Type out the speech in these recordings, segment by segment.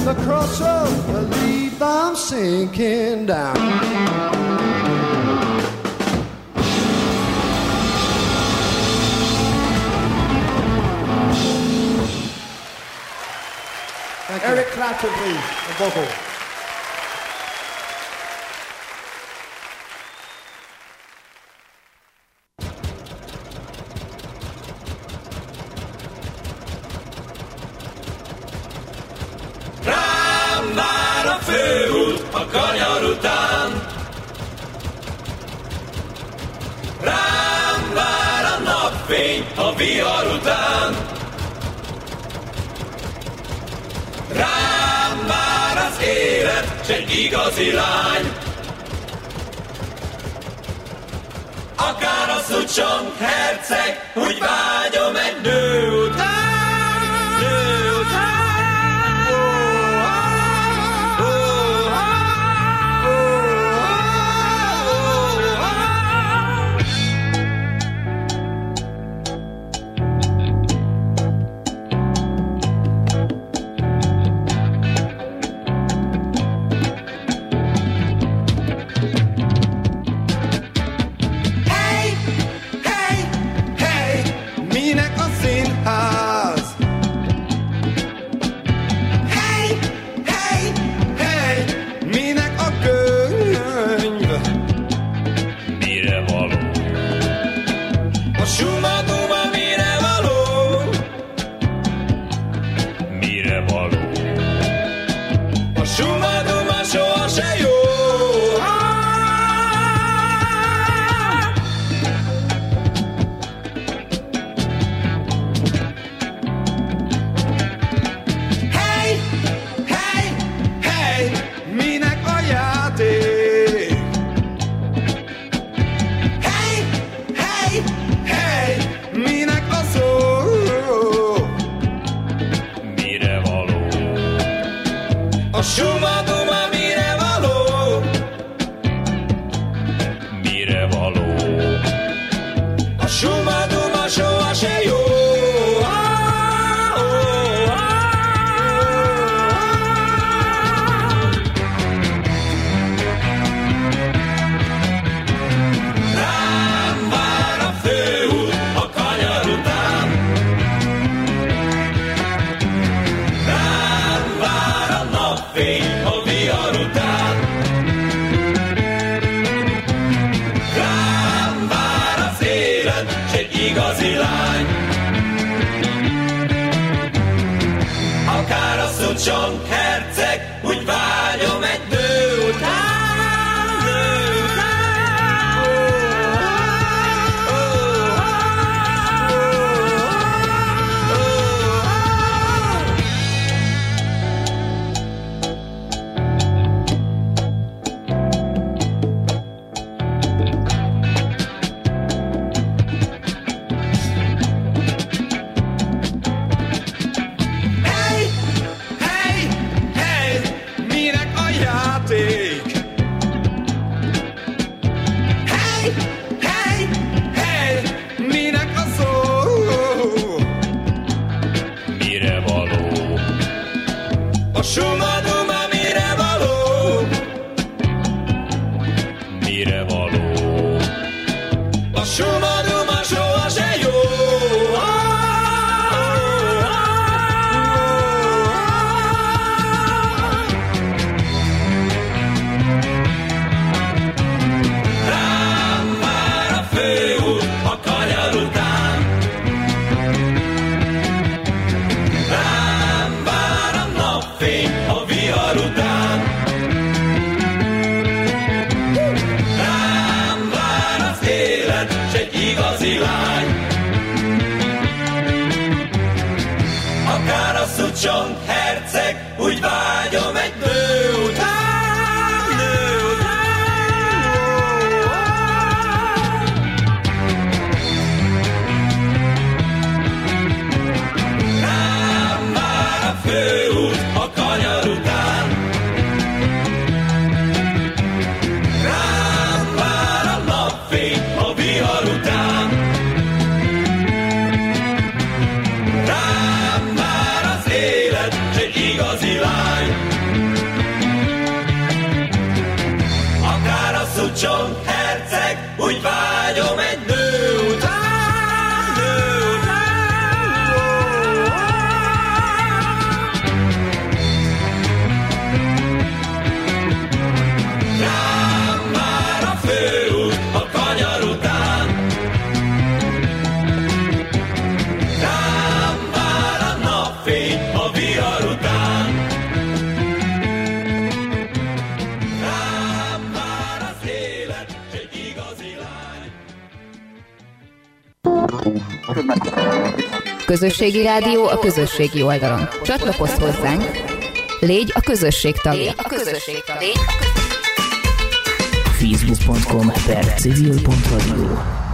the crossroads that lead them sinking down. Eric Clapton, please, the vocal. Rám vár a főút a kanyar után, rám vár a napfény a vihar után, rám vár az élet, s egy igazi lány. Akár a Szucsong herceg, úgy vágyom egy nő után, nő után. Szucsong herceg, úgy vágyom egy nő után, nő után. Szucsong herceg, úgy vágyom egy nő után, nő után. Rám vár a főút a kanyar után, rám vár a napfény a vihar után, rám vár az élet, s egy igazi lány. Közösségi rádió a közösségi oldalon. Csatlakozz hozzánk, légy a közösség tagja. Facebook.com/civil.radio.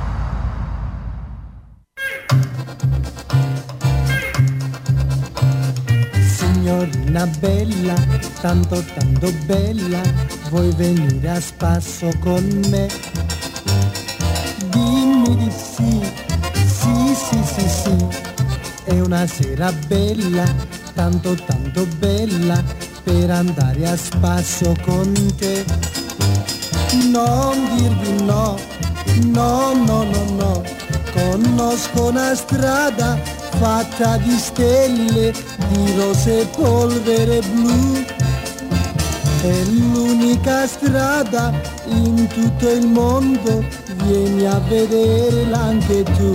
Signorina bella, tanto tanto bella, vuoi venire a spasso con me? Dimmi di sì, sì, sì, sì, sì. È una sera bella, tanto tanto bella, per andare a spasso con te. Non dirvi no, no, no, no, no. Conosco una strada fatta di stelle, di rose e polvere blu. È l'unica strada in tutto il mondo, vieni a vederla anche tu.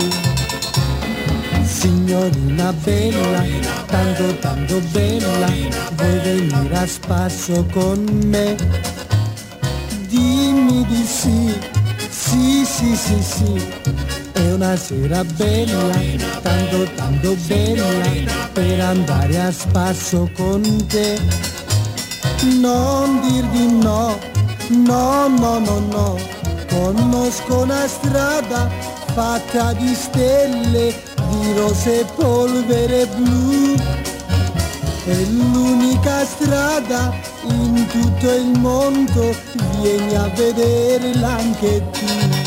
Signorina bella, tanto tanto bella, vuoi venire a spasso con me? Dimmi di sì, sì, sì, sì, sì. È una sera bella, tanto tanto bella, per andare a spasso con te. Non dir di no, no, no, no, no. Conosco una strada fatta di stelle, di rose e polvere blu. È l'unica strada in tutto il mondo, vieni a vederla anche tu.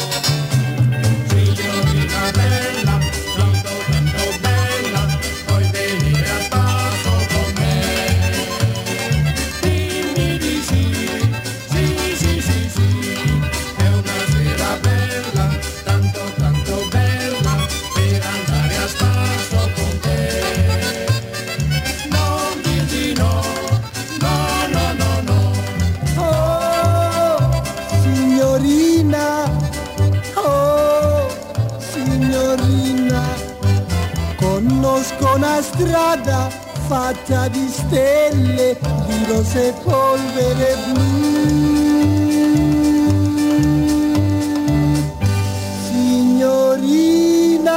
Signorina bella, tanto tanto bella, vuoi venire a spasso con me? Dimmi di sì, sì, sì, sì, sì. È una sera bella, tanto tanto bella, per andare a spasso con te. Non dirti no, no, no, no, no. Oh, signorina, oh, signorina, conosco una strada fatta di stelle, di rose e polvere blu. Signorina.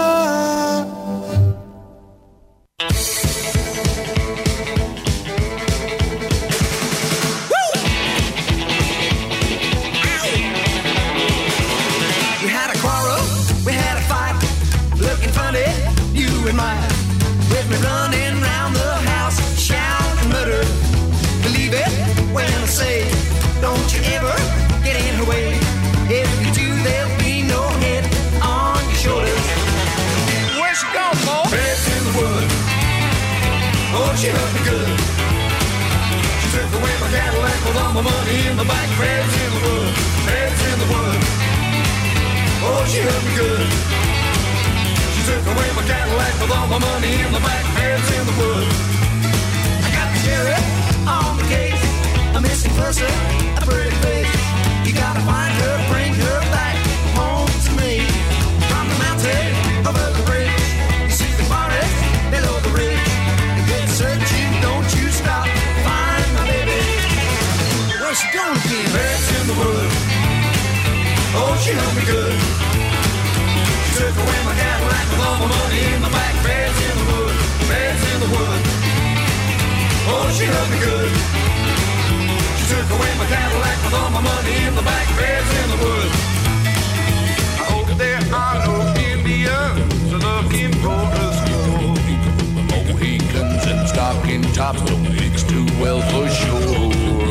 We had a quarrel, we had a fight, looking funny, you and I. With me running round the house, shouting murder. Believe it when I say, don't you ever get in her way. If you do, there'll be no head on your shoulders. Where's she gone, boy? Fred's in the wood. Oh, she hurt me good. She took away my Cadillac with all my money in the bank. Fred's in the wood. Fred's in the wood. Oh, she hurt me good. She took away my Cadillac with all my money in the bank. Fred's in the wood. I got the sheriff on the case, a missing person, a pretty face. You gotta find her, bring her back home to me. From the mountain over the bridge, you see the forest below the ridge. You get searching, don't you stop, find my baby. Where's she going again? Fred's in the wood. Oh, she hurt me good. She took away my Cadillac with all my money in the bank. Fred's in the wood. Fred's in the wood. Oh, she hurt me good. She took away my Cadillac with all my money in the bank. Fred's in the wood. Oh, there are no Indians looking for a score. Mohicans and stocking tops don't mix too well for sure.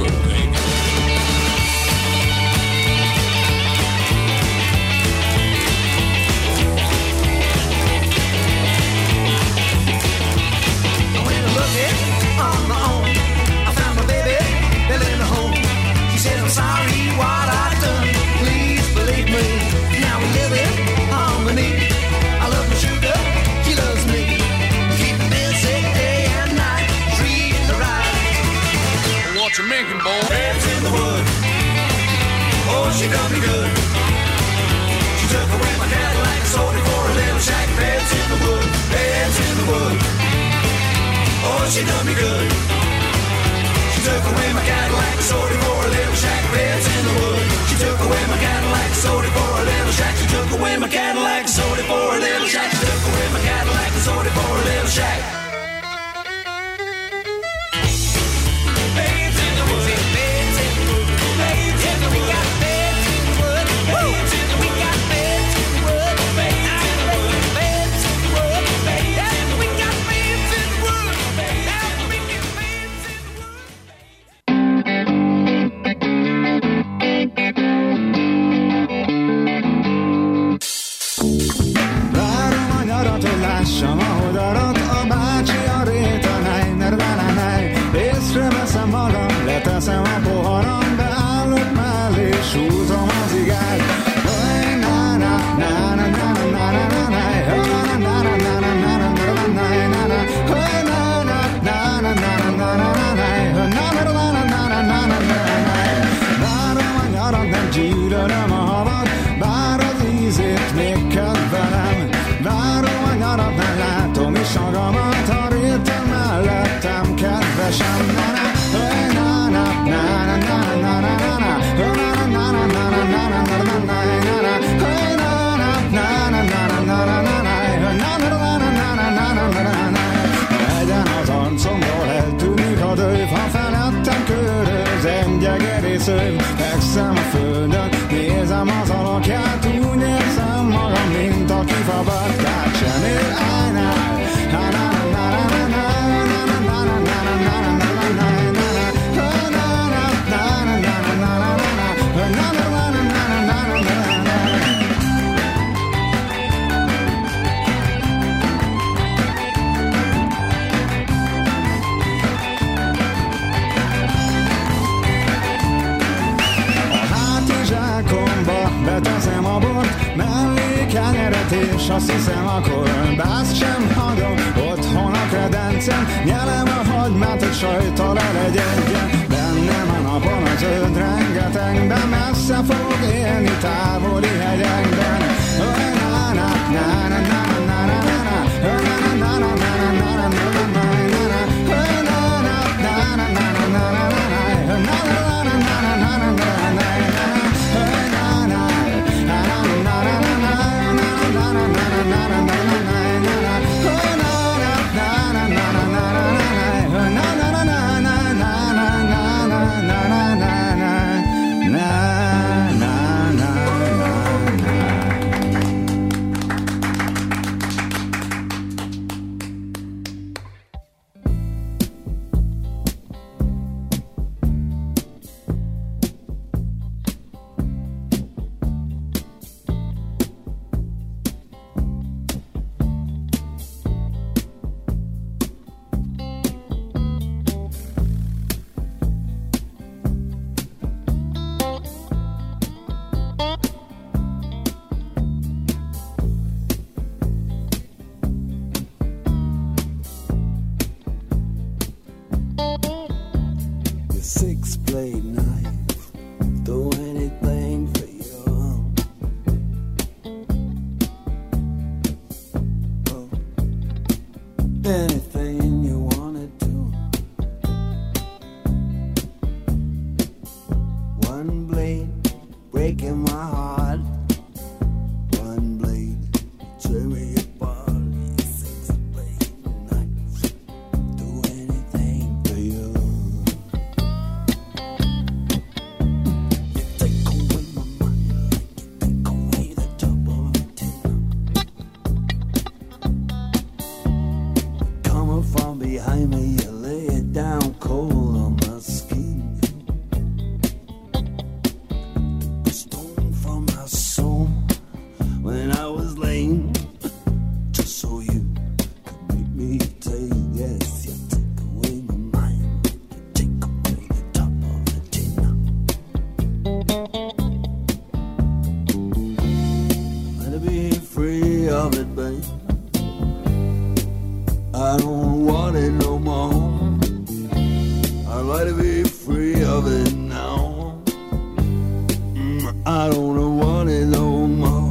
On my own, I found my baby, Bill in the home. She said, I'm sorry what I've done, please believe me. Now we live in harmony. I love my sugar, she loves me. Keep me busy day and night, treat her right. What you making, boy? Fred's in the wood. Oh, she done me good. She took away my Cadillac and sold it for a little shack. Fred's in the wood. Fred's in the wood. Oh, she done me good. She took away my Cadillac and sold it for a little shack. Fred's in the wood. She took away my Cadillac and sold it for a little shack. She took away my Cadillac. Cadillac, sold it for a little shack. She took away my Cadillac and sold it for a little shack. Babes in the wood, babes in the wood, babes in the wood. We got babes in the wood, babes in the wood. We got babes in the wood, babes in the wood, babes in the wood, babes in the wood. We got babes in the wood, babes in the wood. Várom a nyarat, hogy lássam, ahogy arat a bácsi a rétenej, nervenenej. Észreveszem magam, leteszem a poharam, beállok mellé, súzom az igát. Várom a nyarat, nem gyűlölöm a havat, bár az ízét még kedvelem. Várom a nyarat, nem látom is magamat, a réten mellettem kedvesem. Legyen az arcomról eltűnik a dőv, ha felettem köröz engyegerész szőv. Fekszem a földön, nézem az alakját, úgy érzem magam, mint aki fabatkát sem ér. Beteszem a bort, mellé kenyeret, és azt hiszem akkor bászt sem hagyom. Otthon a kredencem, nyelem a hagymát, hogy sajttal elegyedjen. Bennem a napon a zöld rengetegben, messze fog élni távoli hegyekben. Six-blade knife, do anything for you. Oh, anything you wanna do. One blade breaking my heart. One blade tear me apart. Six-blade knife, do anything for you. Behind me, you lay it down cold on my skin. The stone from my soul when I was lame, just so you could make me take. Yes, you take away my mind, you take away the top of the tin. Let it be free of it, babe. I don't want it no more. I'd like to be free of it now. I don't want it no more.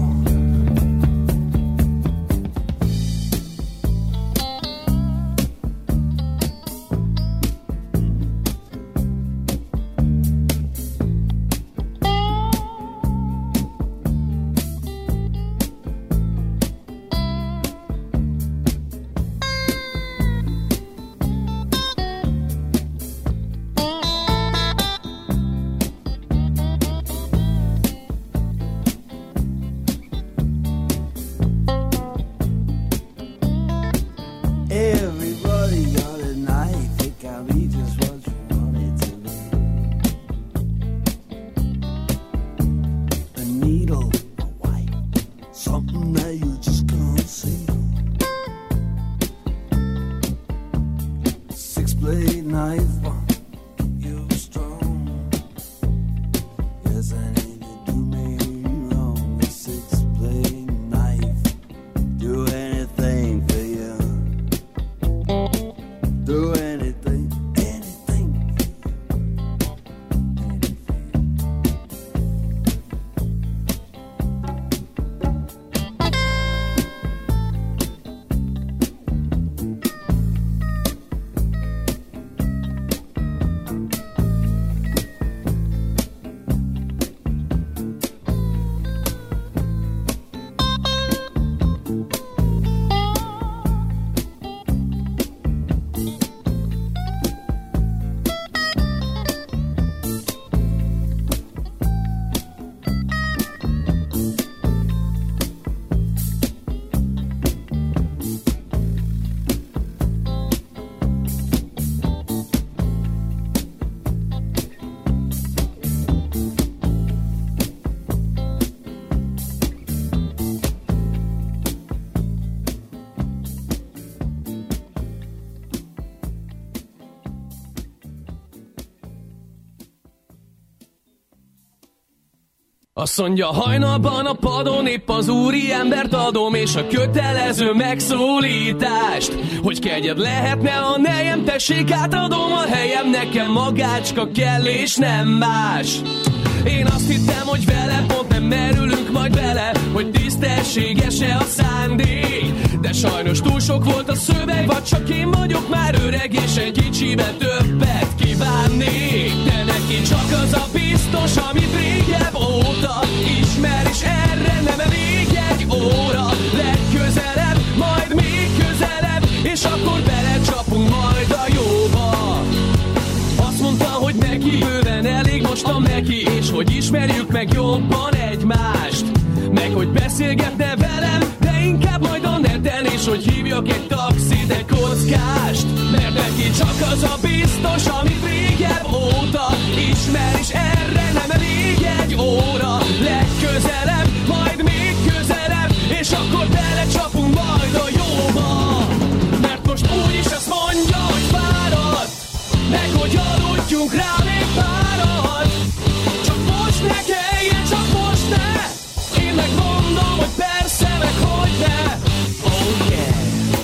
Azt mondja, hajnalban a padon épp az úri embert adom, és a kötelező megszólítást, hogy kegyed lehetne, ha nejem, tessék, átadom a helyem, nekem magácska kell, és nem más. Én azt hittem, hogy vele pont nem merülünk majd bele, hogy tisztességes-e a szándék, de sajnos túl sok volt a szöveg, vagy csak én vagyok már öreg, és egy kicsibe többet kívánnék. De neki csak az a biztos, amit régebb óta ismer, és erre nem elég egy óra. Legközelebb, majd még közelebb, és akkor belecsapunk majd a jóba. Azt mondta, hogy neki bőven elég most a meki, és hogy ismerjük meg jobban egymást, meg hogy beszélgetne velem, de inkább majd a neten, és hogy hívjak egy taxit, egy kockást. Mert neki csak az a biztos, amit régebb óta ismer, és erre nem elég egy óra. Legközelebb, majd még közelebb, és akkor belecsapunk majd a jóba. Mert most úgyis azt mondja, hogy fáradt, meg hogy aludjunk rá még párat. Csak most ne kelljen, csak most ne. Én megmondom, hogy persze, meg hogy ne. Oh yeah.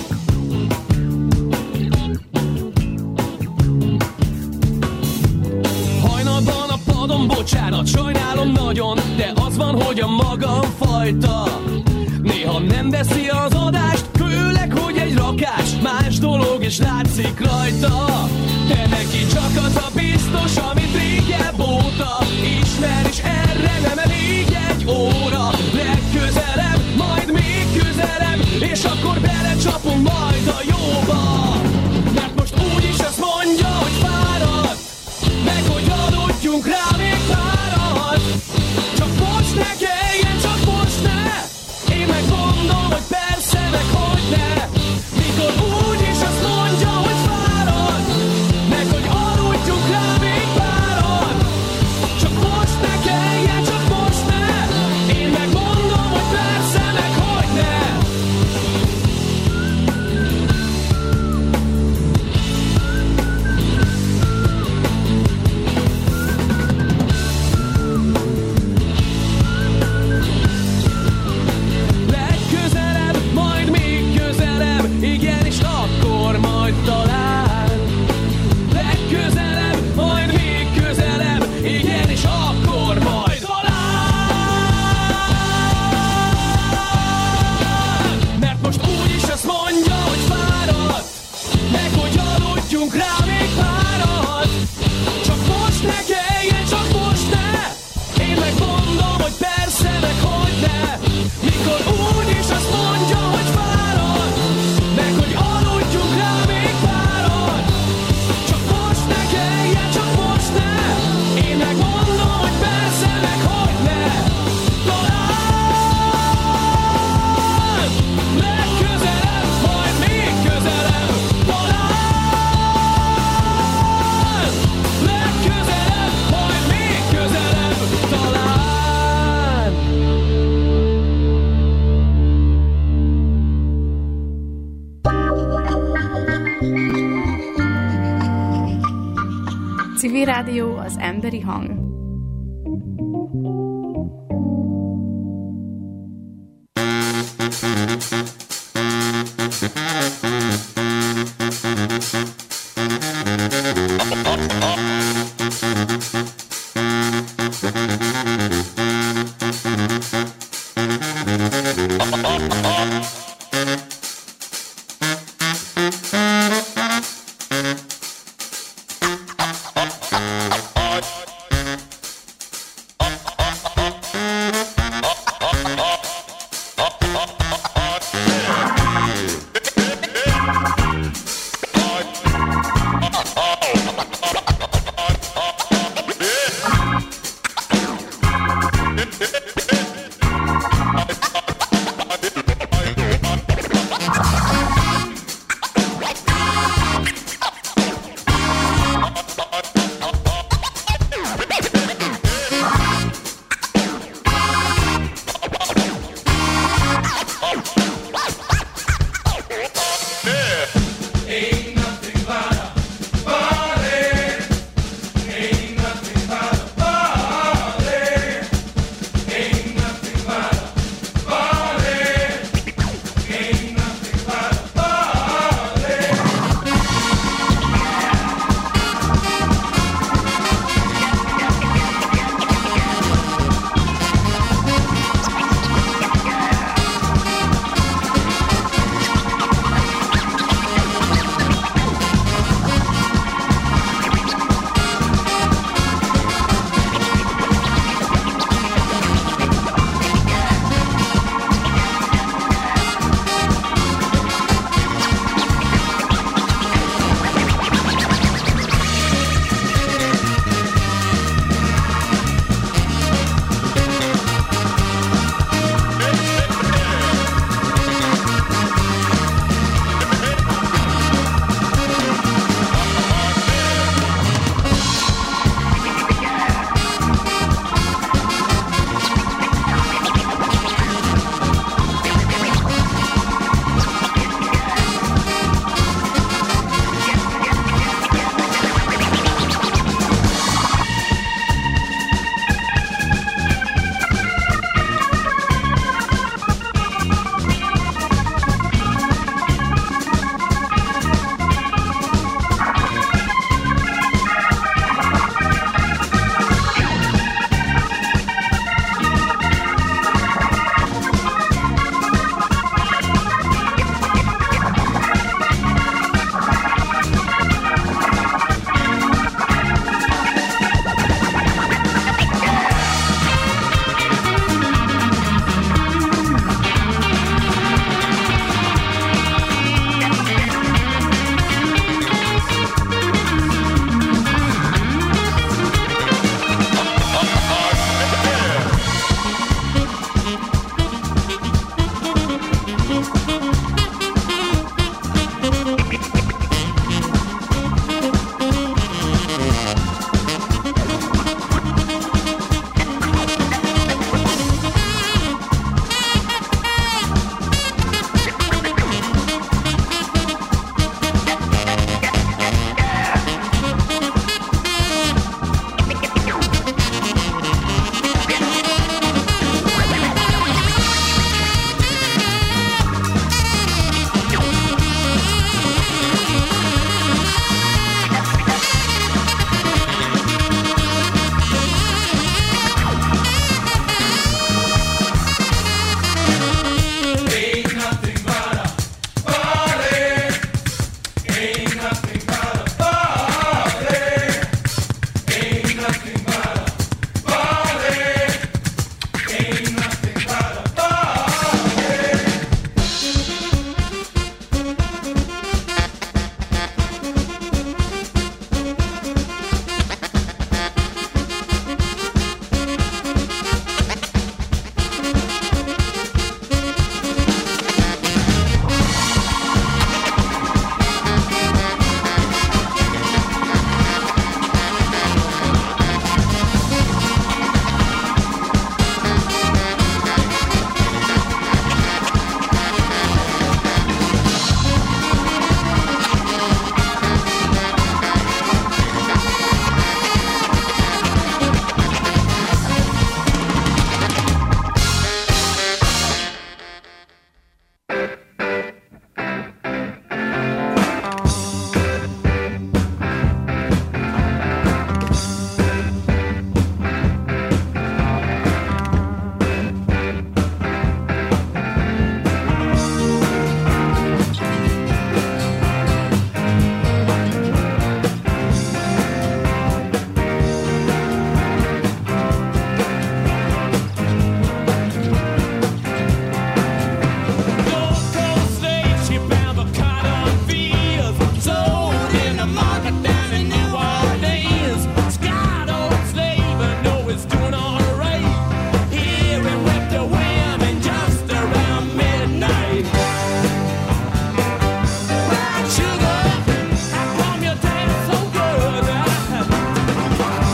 Hajnalban a padon, bocsánat, sajnálom nagyon, de az van, hogy a magam fajta néha nem veszi az adást, főleg, hogy egy rakás más dolog, és látszik rajta. De neki csak az a biztos, amit régebb óta ismer, és erre nem elég egy óra. Legközelebb, majd még közelebb, és akkor belecsapunk majd a jóba. Mert most úgyis azt mondja, hogy fáradt, meg hogy aludjunk rá még párat. Csak most ne kelljen, csak most ne. Én megmondom, hogy persze, meg hogy ne. Mikor úgyis azt mondja, hogy fáradt, meg hogy aludjunk rá még párat. Csak most ne kelljen, csak most ne. Én megmondom, hogy persze, meg hogy ne. Legközelebb, majd még közelebb, igen, és akkor majd talán. Legközelebb, majd még közelebb, igen, és akkor majd talán. Mert most úgyis azt mondja, hogy fáradt, meg hogy aludjunk rá még párat. Csak most ne kelljen, csak most ne. Én megmondom, hogy persze, meg hogy ne. Mikor úgyis azt mondja, hogy fáradt, meg hogy aludjunk rá még párat. Csak most ne kelljen, csak most ne. Én megmondom, hogy persze, meg hogy ne. Talán legközelebb, majd még közelebb. Talán legközelebb, majd még közelebb. Talán. Civil Rádió, az emberi hang.